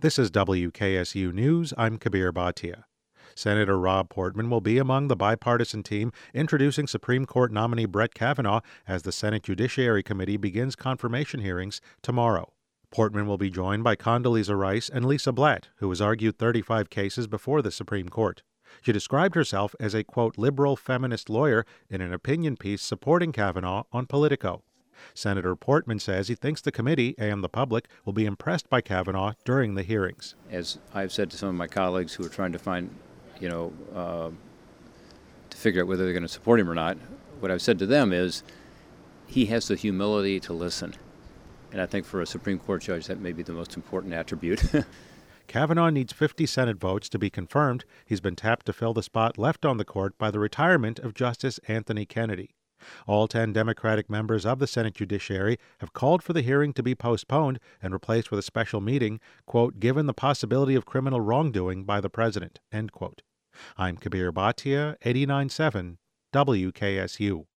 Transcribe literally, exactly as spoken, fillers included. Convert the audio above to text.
This is W K S U News. I'm Kabir Bhatia. Senator Rob Portman will be among the bipartisan team introducing Supreme Court nominee Brett Kavanaugh as the Senate Judiciary Committee begins confirmation hearings tomorrow. Portman will be joined by Condoleezza Rice and Lisa Blatt, who has argued thirty-five cases before the Supreme Court. She described herself as a, quote, liberal feminist lawyer in an opinion piece supporting Kavanaugh on Politico. Senator Portman says he thinks the committee and the public will be impressed by Kavanaugh during the hearings. As I've said to some of my colleagues who are trying to find, you know, uh, to figure out whether they're going to support him or not, what I've said to them is he has the humility to listen. And I think for a Supreme Court judge, that may be the most important attribute. Kavanaugh needs fifty Senate votes to be confirmed. He's been tapped to fill the spot left on the court by the retirement of Justice Anthony Kennedy. All ten Democratic members of the Senate Judiciary have called for the hearing to be postponed and replaced with a special meeting, quote, given the possibility of criminal wrongdoing by the president, end quote. I'm Kabir Bhatia, eighty-nine point seven W K S U.